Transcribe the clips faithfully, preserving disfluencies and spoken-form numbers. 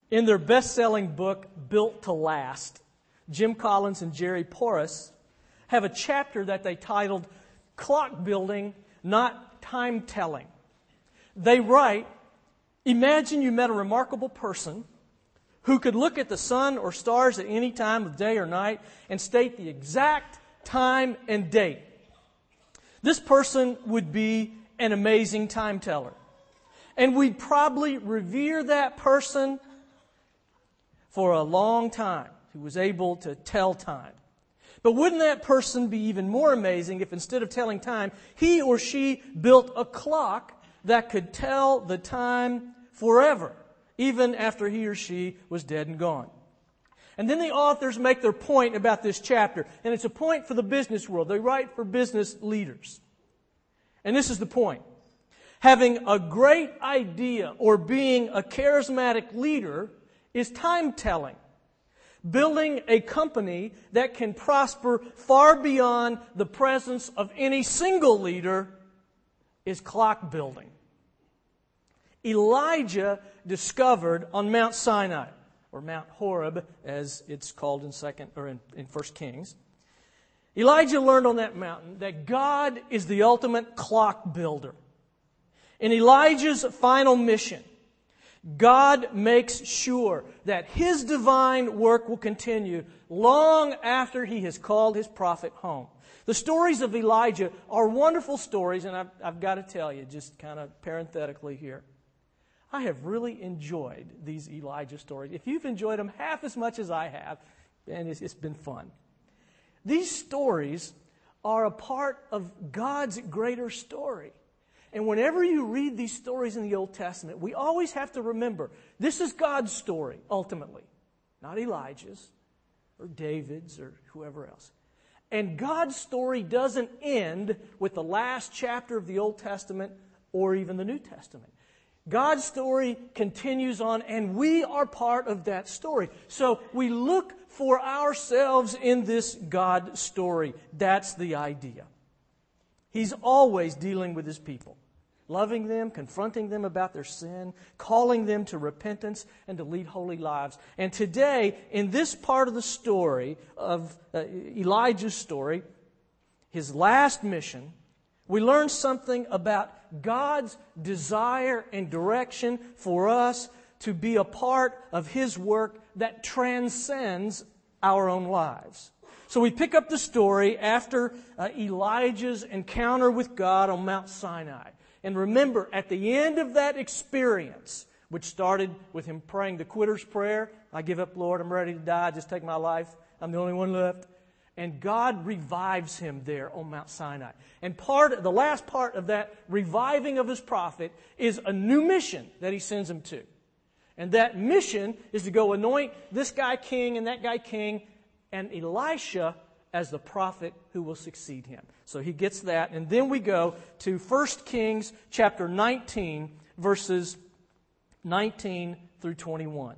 In their best-selling book, Built to Last, Jim Collins and Jerry Porras have a chapter that they titled Clock Building, Not Time Telling. They write, imagine you met a remarkable person who could look at the sun or stars at any time of day or night and state the exact time and date. This person would be an amazing time teller. And we'd probably revere that person for a long time, who was able to tell time. But wouldn't that person be even more amazing if instead of telling time, he or she built a clock that could tell the time forever, even after he or she was dead and gone? And then the authors make their point about this chapter, and it's a point for the business world. They write for business leaders. And this is the point. Having a great idea or being a charismatic leader is time telling. Building a company that can prosper far beyond the presence of any single leader is clock building. Elijah discovered on Mount Sinai, or Mount Horeb, as it's called in second or in, in First Kings. Elijah learned on that mountain that God is the ultimate clock builder. In Elijah's final mission, God makes sure that His divine work will continue long after He has called His prophet home. The stories of Elijah are wonderful stories, and I've, I've got to tell you, just kind of parenthetically here, I have really enjoyed these Elijah stories. If you've enjoyed them half as much as I have, and it's, it's been fun. These stories are a part of God's greater story. And whenever you read these stories in the Old Testament, we always have to remember, this is God's story, ultimately. Not Elijah's, or David's, or whoever else. And God's story doesn't end with the last chapter of the Old Testament, or even the New Testament. God's story continues on, and we are part of that story. So we look for ourselves in this God story. That's the idea. He's always dealing with His people, loving them, confronting them about their sin, calling them to repentance and to lead holy lives. And today, in this part of the story of uh, Elijah's story, his last mission, we learn something about God's desire and direction for us to be a part of His work that transcends our own lives. So we pick up the story after uh, Elijah's encounter with God on Mount Sinai. And remember, at the end of that experience, which started with him praying the quitter's prayer, I give up, Lord, I'm ready to die, just take my life, I'm the only one left. And God revives him there on Mount Sinai. And part, the last part of that reviving of His prophet is a new mission that He sends him to. And that mission is to go anoint this guy king and that guy king, and Elisha as the prophet who will succeed him. So he gets that. And then we go to First Kings chapter nineteen, verses nineteen through twenty-one.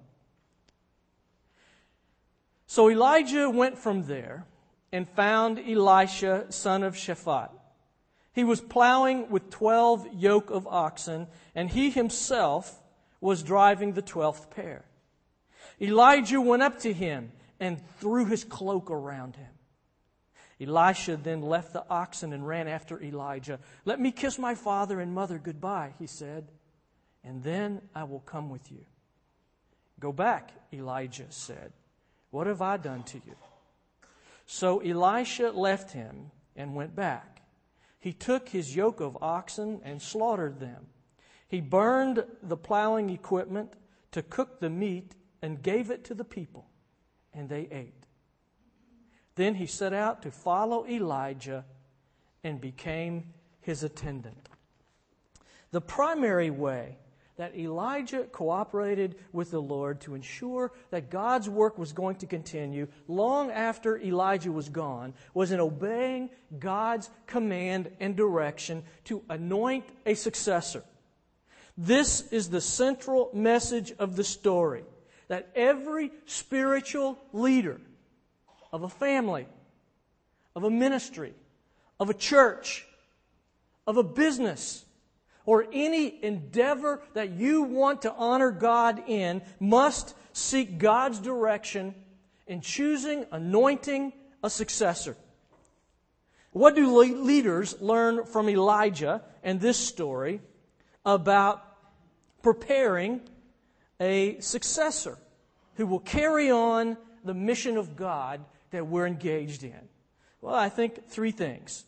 So Elijah went from there and found Elisha, son of Shaphat. He was plowing with twelve yoke of oxen, and he himself was driving the twelfth pair. Elijah went up to him and threw his cloak around him. Elisha then left the oxen and ran after Elijah. "Let me kiss my father and mother goodbye," he said, "and then I will come with you." "Go back," Elijah said. "What have I done to you?" So Elisha left him and went back. He took his yoke of oxen and slaughtered them. He burned the plowing equipment to cook the meat and gave it to the people, and they ate. Then he set out to follow Elijah and became his attendant. The primary way that Elijah cooperated with the Lord to ensure that God's work was going to continue long after Elijah was gone was in obeying God's command and direction to anoint a successor. This is the central message of the story, that every spiritual leader of a family, of a ministry, of a church, of a business, or any endeavor that you want to honor God in must seek God's direction in choosing, anointing a successor. What do le- leaders learn from Elijah and this story about preparing a successor who will carry on the mission of God that we're engaged in? Well, I think three things.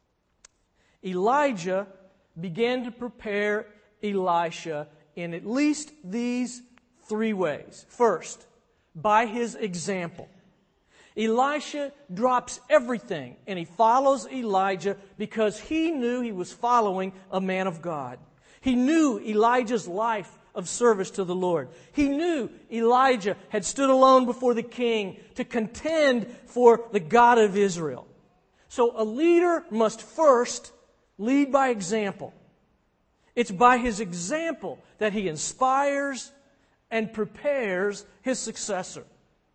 Elijah began to prepare Elisha in at least these three ways. First, by his example. Elisha drops everything and he follows Elijah because he knew he was following a man of God. He knew Elijah's life of service to the Lord. He knew Elijah had stood alone before the king to contend for the God of Israel. So a leader must first lead by example. It's by his example that he inspires and prepares his successor.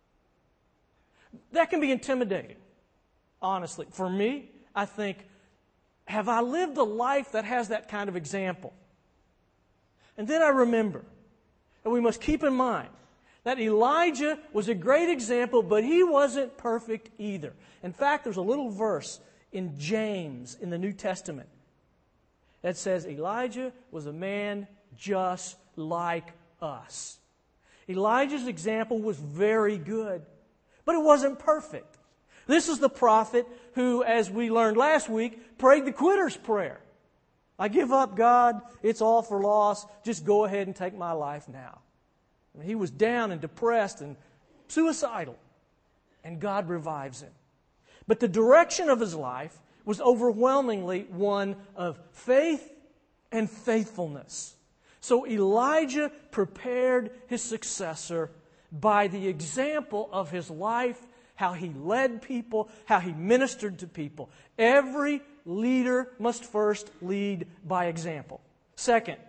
That can be intimidating, honestly. For me, I think, have I lived a life that has that kind of example? And then I remember, and we must keep in mind, that Elijah was a great example, but he wasn't perfect either. In fact, there's a little verse in James in the New Testament that says Elijah was a man just like us. Elijah's example was very good, but it wasn't perfect. This is the prophet who, as we learned last week, prayed the quitter's prayer. I give up, God. It's all for loss. Just go ahead and take my life now. And he was down and depressed and suicidal, and God revives him. But the direction of his life was overwhelmingly one of faith and faithfulness. So Elijah prepared his successor by the example of his life, how he led people, how he ministered to people. Every leader must first lead by example. Second,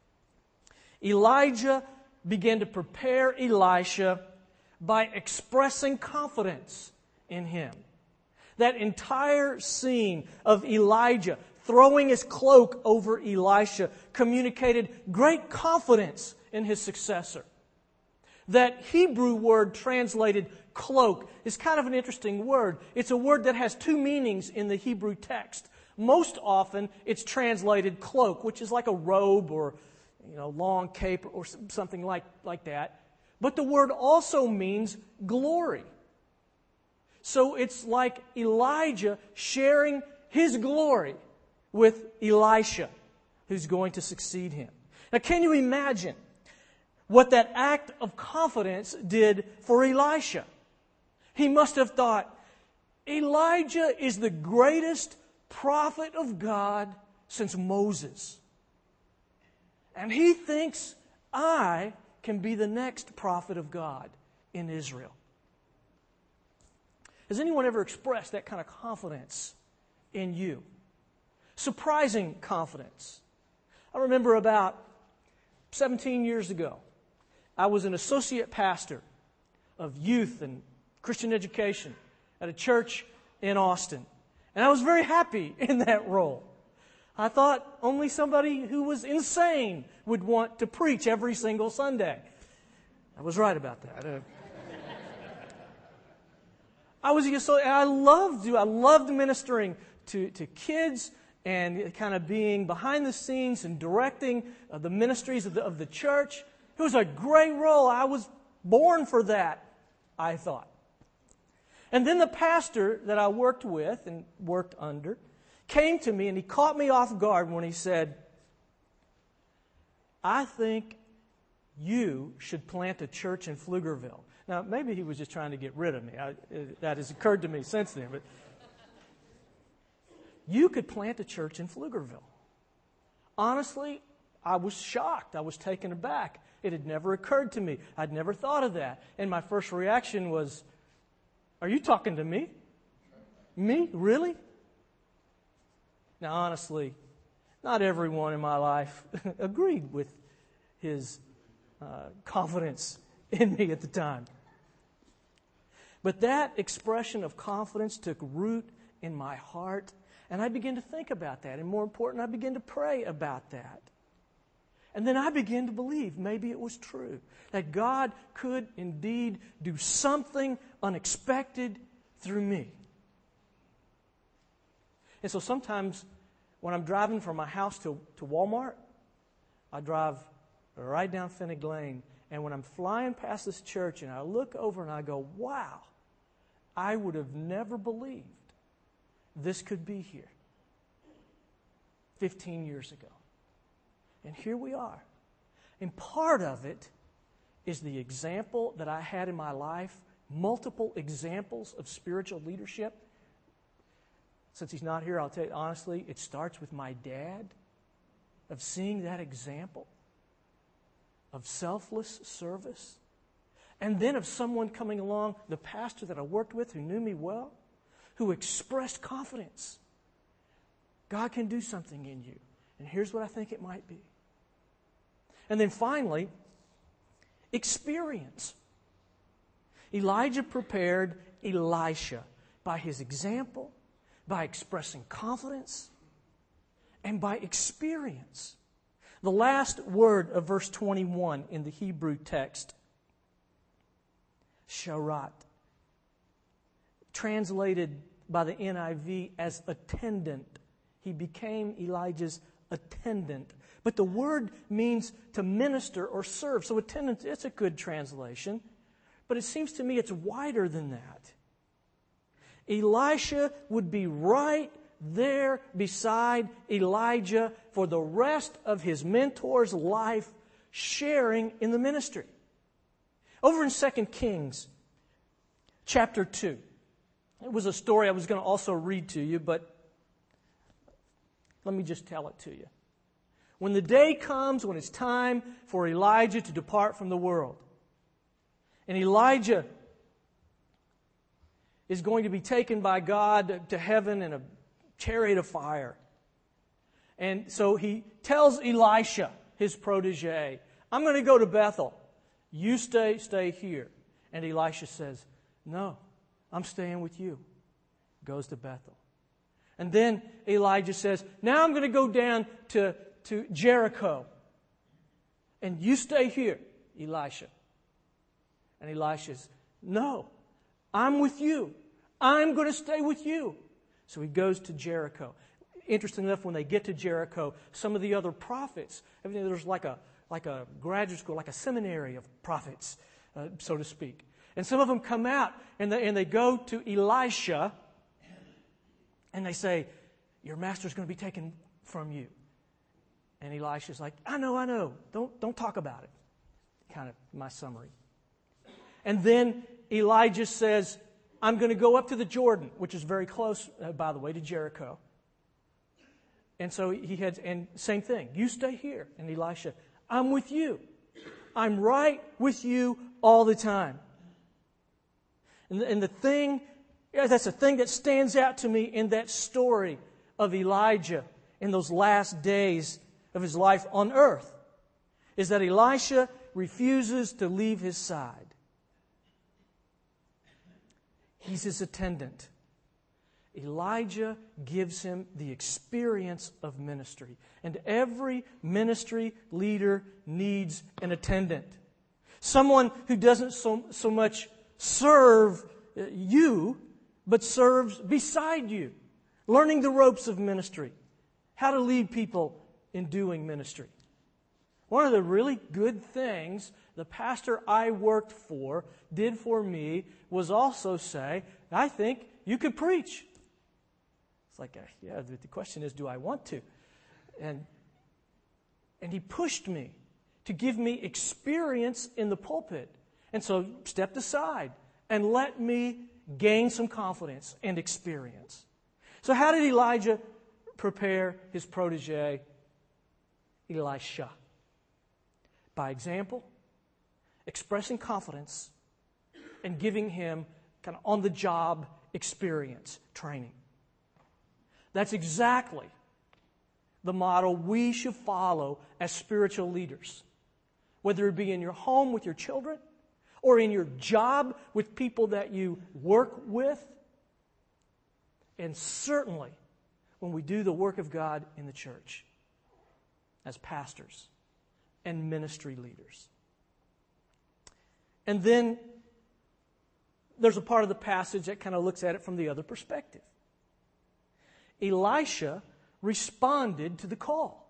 Elijah began to prepare Elisha by expressing confidence in him. That entire scene of Elijah throwing his cloak over Elisha communicated great confidence in his successor. That Hebrew word translated cloak is kind of an interesting word. It's a word that has two meanings in the Hebrew text. Most often it's translated cloak, which is like a robe or, you know, long cape or something like, like that. But the word also means glory. So it's like Elijah sharing his glory with Elisha, who's going to succeed him. Now, can you imagine what that act of confidence did for Elisha? He must have thought, Elijah is the greatest prophet of God since Moses. And he thinks I can be the next prophet of God in Israel. Has anyone ever expressed that kind of confidence in you? Surprising confidence. I remember about seventeen years ago, I was an associate pastor of youth and Christian education at a church in Austin. And I was very happy in that role. I thought only somebody who was insane would want to preach every single Sunday. I was right about that. Uh, I was so I loved I loved ministering to, to kids and kind of being behind the scenes and directing uh, the ministries of the, of the church. It was a great role. I was born for that, I thought. And then the pastor that I worked with and worked under came to me and he caught me off guard when he said, I think you should plant a church in Pflugerville. Now, maybe he was just trying to get rid of me. I, that has occurred to me since then. But you could plant a church in Pflugerville. Honestly, I was shocked. I was taken aback. It had never occurred to me. I'd never thought of that. And my first reaction was, are you talking to me? Me? Really? Now, honestly, not everyone in my life agreed with his uh, confidence in me at the time. But that expression of confidence took root in my heart, and I began to think about that. And more important, I began to pray about that. And then I began to believe maybe it was true, that God could indeed do something unexpected through me. And so sometimes when I'm driving from my house to, to Walmart, I drive right down Finnick Lane. And when I'm flying past this church and I look over and I go, wow, I would have never believed this could be here fifteen years ago. And here we are. And part of it is the example that I had in my life, multiple examples of spiritual leadership. Since he's not here, I'll tell you honestly, it starts with my dad, of seeing that example of selfless service. And then of someone coming along, the pastor that I worked with who knew me well, who expressed confidence. God can do something in you. And here's what I think it might be. And then finally, experience. Elijah prepared Elisha by his example, by expressing confidence, and by experience. The last word of verse twenty-one in the Hebrew text, sharat, translated by the N I V as attendant. He became Elijah's attendant. But the word means to minister or serve. So attendant, it's a good translation. But it seems to me it's wider than that. Elisha would be right there beside Elijah for the rest of his mentor's life, sharing in the ministry. Over in Second Kings, chapter two, it was a story I was going to also read to you, but let me just tell it to you. When the day comes when it's time for Elijah to depart from the world, and Elijah is going to be taken by God to heaven in a chariot of fire. And so he tells Elisha, his protege, I'm going to go to Bethel. You stay, stay here. And Elisha says, no, I'm staying with you. Goes to Bethel. And then Elijah says, now I'm going to go down to, to Jericho. And you stay here, Elisha. And Elisha says, no, I'm with you. I'm going to stay with you. So he goes to Jericho. Interesting enough, when they get to Jericho, some of the other prophets, I mean, there's like a like a graduate school, like a seminary of prophets, uh, so to speak. And some of them come out and they, and they go to Elisha and they say, your master's going to be taken from you. And Elisha's like, I know, I know. Don't, don't talk about it. Kind of my summary. And then Elijah says, I'm going to go up to the Jordan, which is very close, uh, by the way, to Jericho. And so he heads, and same thing. You stay here. And Elisha, I'm with you. I'm right with you all the time. And the, and the thing, yeah, that's the thing that stands out to me in that story of Elijah in those last days of his life on earth, is that Elisha refuses to leave his side. He's his attendant. Elijah gives him the experience of ministry. And every ministry leader needs an attendant. Someone who doesn't so, so much serve you, but serves beside you. Learning the ropes of ministry. How to lead people in doing ministry. One of the really good things the pastor I worked for did for me was also say, I think you could preach. It's like, yeah, the question is, do I want to? And, and he pushed me to give me experience in the pulpit. And so stepped aside and let me gain some confidence and experience. So how did Elijah prepare his protege, Elisha? By example, expressing confidence, and giving him kind of on-the-job experience, training. That's exactly the model we should follow as spiritual leaders. Whether it be in your home with your children, or in your job with people that you work with, and certainly when we do the work of God in the church as pastors. and ministry leaders. And then there's a part of the passage that kind of looks at it from the other perspective. Elisha responded to the call.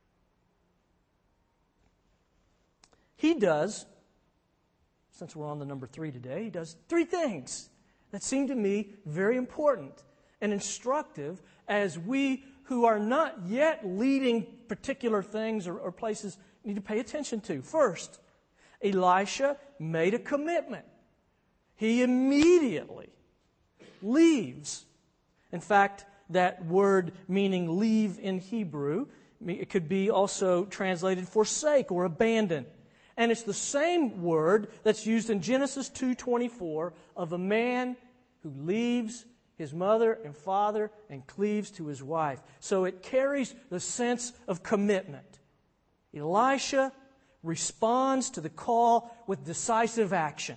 He does, since we're on the number three today, he does three things that seem to me very important and instructive as we who are not yet leading particular things or, or places need to pay attention to. First, Elisha made a commitment. He immediately leaves. In fact, that word meaning leave in Hebrew, it could be also translated forsake or abandon. And it's the same word that's used in Genesis two twenty-four of a man who leaves his mother and father and cleaves to his wife. So it carries the sense of commitment. Elisha responds to the call with decisive action.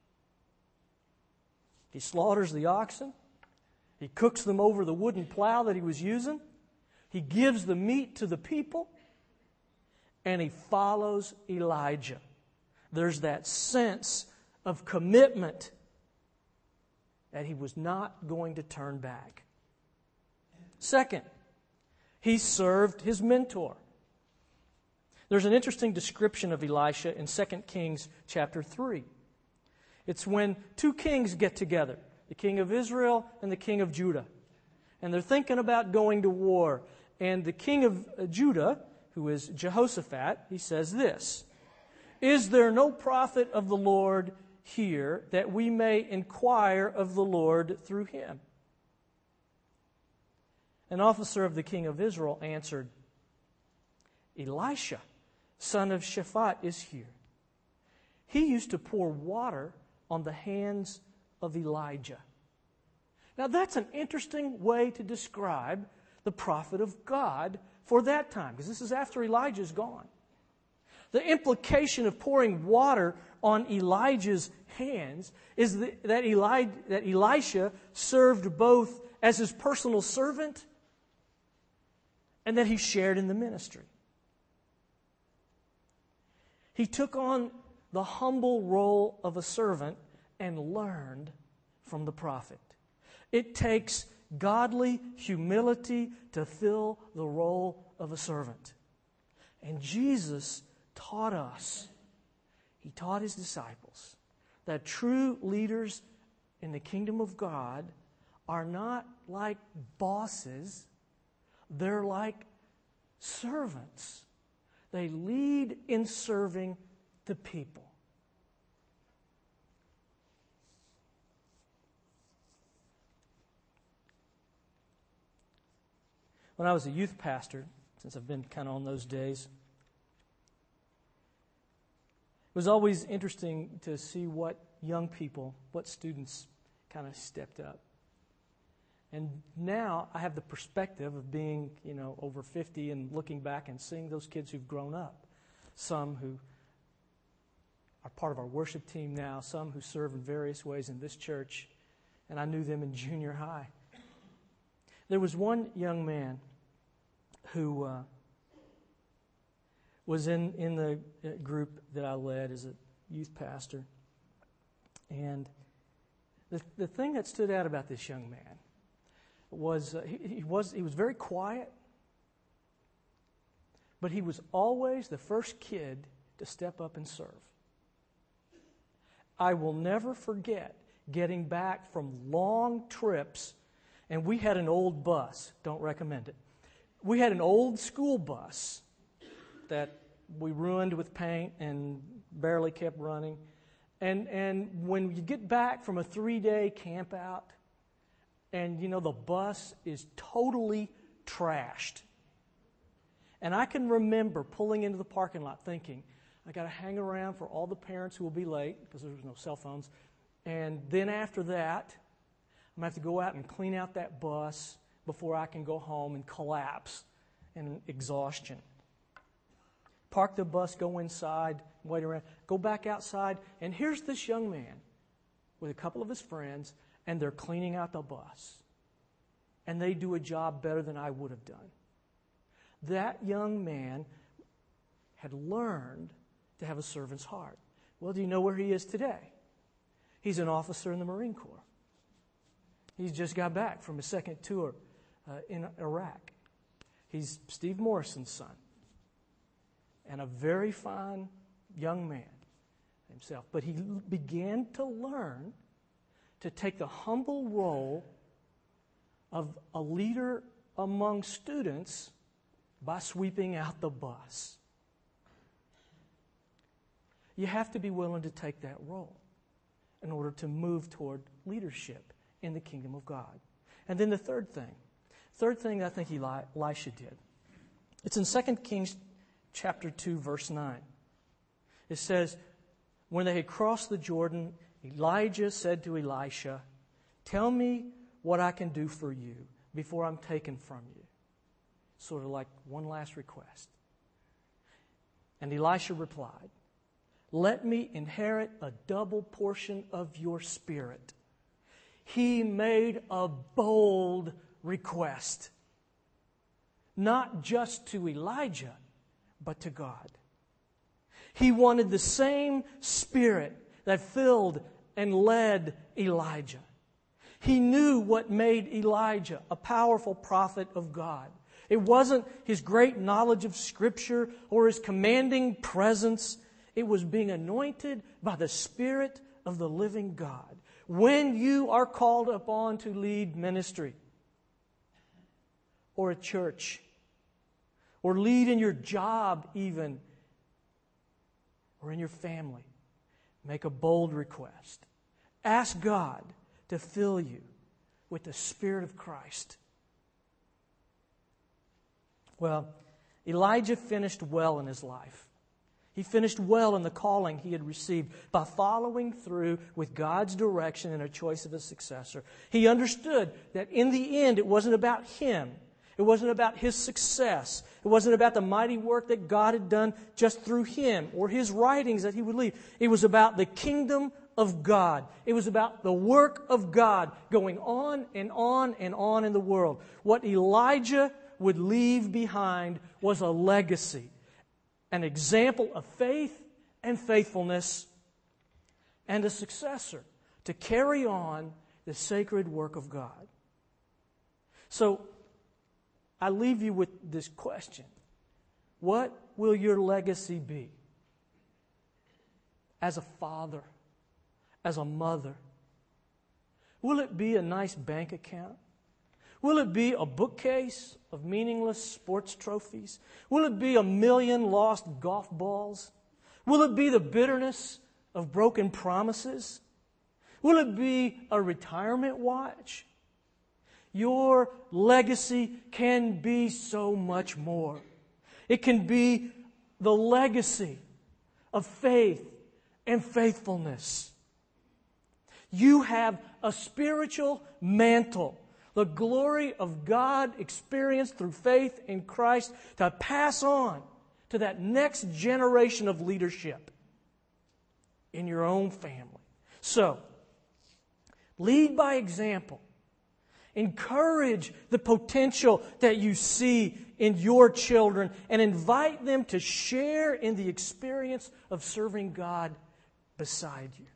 He slaughters the oxen. He cooks them over the wooden plow that he was using. He gives the meat to the people. And he follows Elijah. There's that sense of commitment that he was not going to turn back. Second, he served his mentor. There's an interesting description of Elisha in Second Kings chapter three. It's when two kings get together, the king of Israel and the king of Judah. And they're thinking about going to war. And the king of Judah, who is Jehoshaphat, he says this, "Is there no prophet of the Lord here that we may inquire of the Lord through him?" An officer of the king of Israel answered, "Elisha, son of Shaphat, is here. He used to pour water on the hands of Elijah." Now that's an interesting way to describe the prophet of God for that time, because this is after Elijah's gone. The implication of pouring water on Elijah's hands is that, that, Eli, that Elisha served both as his personal servant and that he shared in the ministry. He took on the humble role of a servant and learned from the prophet. It takes godly humility to fill the role of a servant. And Jesus taught us, He taught His disciples, that true leaders in the kingdom of God are not like bosses, they're like servants. They lead in serving the people. When I was a youth pastor, since I've been kind of on those days, it was always interesting to see what young people, what students kind of stepped up. And now I have the perspective of being, you know, over fifty and looking back and seeing those kids who've grown up. Some who are part of our worship team now, some who serve in various ways in this church, and I knew them in junior high. There was one young man who uh, was in, in the group that I led as a youth pastor. And the, the thing that stood out about this young man was uh, he, he was he was very quiet, but he was always the first kid to step up and serve. I will never forget getting back from long trips, and we had an old bus. Don't recommend it. We had an old school bus that we ruined with paint and barely kept running. And and when you get back from a three-day camp out, and, you know, the bus is totally trashed. And I can remember pulling into the parking lot thinking, I got to hang around for all the parents who will be late because there was no cell phones. And then after that, I'm going to have to go out and clean out that bus before I can go home and collapse in exhaustion. Park the bus, go inside, wait around, go back outside, and here's this young man with a couple of his friends, and they're cleaning out the bus. And they do a job better than I would have done. That young man had learned to have a servant's heart. Well, do you know where he is today? He's an officer in the Marine Corps. He's just got back from his second tour uh, in Iraq. He's Steve Morrison's son. And a very fine young man himself. But he began to learn to take the humble role of a leader among students by sweeping out the bus. You have to be willing to take that role in order to move toward leadership in the kingdom of God. And then the third thing. Third thing I think Eli- Elisha did. It's in Second Kings chapter two, verse nine. It says, when they had crossed the Jordan, Elijah said to Elisha, "Tell me what I can do for you before I'm taken from you." Sort of like one last request. And Elisha replied, "Let me inherit a double portion of your spirit." He made a bold request. Not just to Elijah, but to God. He wanted the same spirit that filled and led Elijah. He knew what made Elijah a powerful prophet of God. It wasn't his great knowledge of Scripture or his commanding presence. It was being anointed by the Spirit of the living God. When you are called upon to lead ministry or a church or lead in your job even or in your family, make a bold request. Ask God to fill you with the Spirit of Christ. Well, Elijah finished well in his life. He finished well in the calling he had received by following through with God's direction in a choice of a successor. He understood that in the end it wasn't about him. It wasn't about his success. It wasn't about the mighty work that God had done just through him or his writings that he would leave. It was about the kingdom of God. It was about the work of God going on and on and on in the world. What Elijah would leave behind was a legacy, an example of faith and faithfulness, and a successor to carry on the sacred work of God. So, I leave you with this question. What will your legacy be? As a father, as a mother? Will it be a nice bank account? Will it be a bookcase of meaningless sports trophies? Will it be a million lost golf balls? Will it be the bitterness of broken promises? Will it be a retirement watch? Your legacy can be so much more. It can be the legacy of faith and faithfulness. You have a spiritual mantle, the glory of God experienced through faith in Christ, to pass on to that next generation of leadership in your own family. So, lead by example. Encourage the potential that you see in your children and invite them to share in the experience of serving God beside you.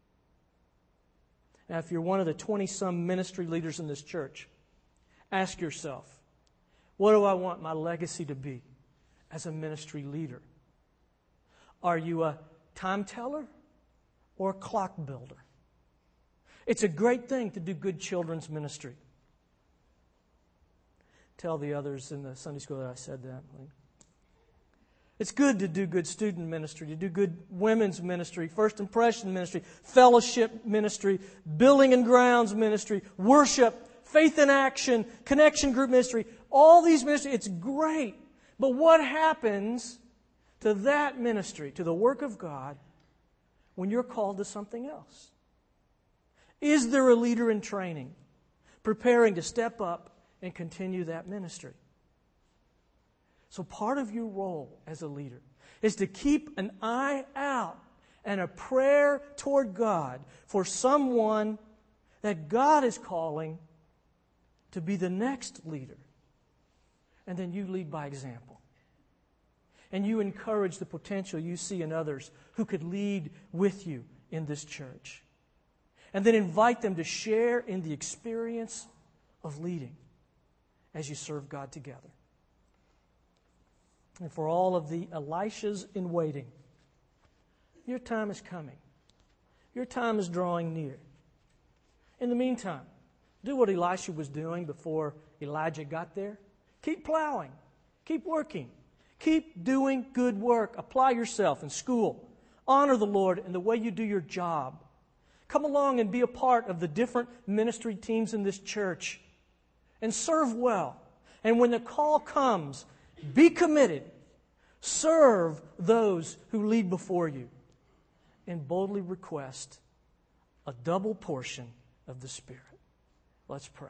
Now, if you're one of the twenty-some ministry leaders in this church, ask yourself, what do I want my legacy to be as a ministry leader? Are you a time teller or a clock builder? It's a great thing to do good children's ministry. Tell the others in the Sunday school that I said that. It's good to do good student ministry, to do good women's ministry, first impression ministry, fellowship ministry, building and grounds ministry, worship, faith in action, connection group ministry. All these ministries, it's great. But what happens to that ministry, to the work of God, when you're called to something else? Is there a leader in training, preparing to step up and continue that ministry? So part of your role as a leader is to keep an eye out and a prayer toward God for someone that God is calling to be the next leader. And then you lead by example. and you encourage the potential you see in others who could lead with you in this church. And then invite them to share in the experience of leading as you serve God together. And for all of the Elishas in waiting, your time is coming. Your time is drawing near. In the meantime, do what Elisha was doing before Elijah got there. Keep plowing. Keep working. Keep doing good work. Apply yourself in school. Honor the Lord in the way you do your job. Come along and be a part of the different ministry teams in this church. And serve well. And when the call comes, be committed. Serve those who lead before you. And boldly request a double portion of the Spirit. Let's pray.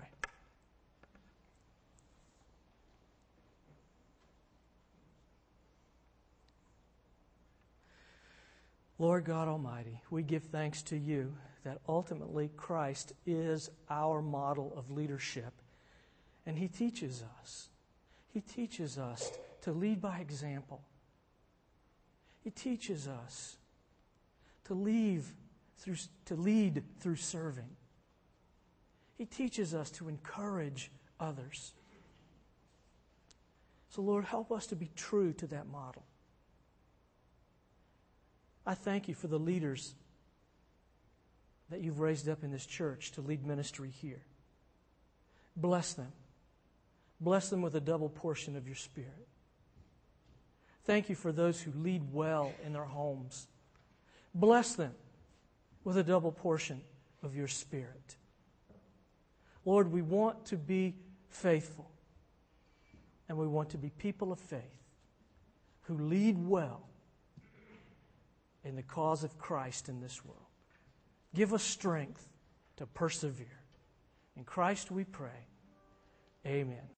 Lord God Almighty, we give thanks to you that ultimately Christ is our model of leadership. And He teaches us. He teaches us to lead by example. He teaches us to lead through, to lead through serving. He teaches us to encourage others. So Lord, help us to be true to that model. I thank you for the leaders that you've raised up in this church to lead ministry here. Bless them. Bless them with a double portion of your Spirit. Thank you for those who lead well in their homes. Bless them with a double portion of your Spirit. Lord, we want to be faithful, and we want to be people of faith who lead well in the cause of Christ in this world. Give us strength to persevere. In Christ we pray. Amen.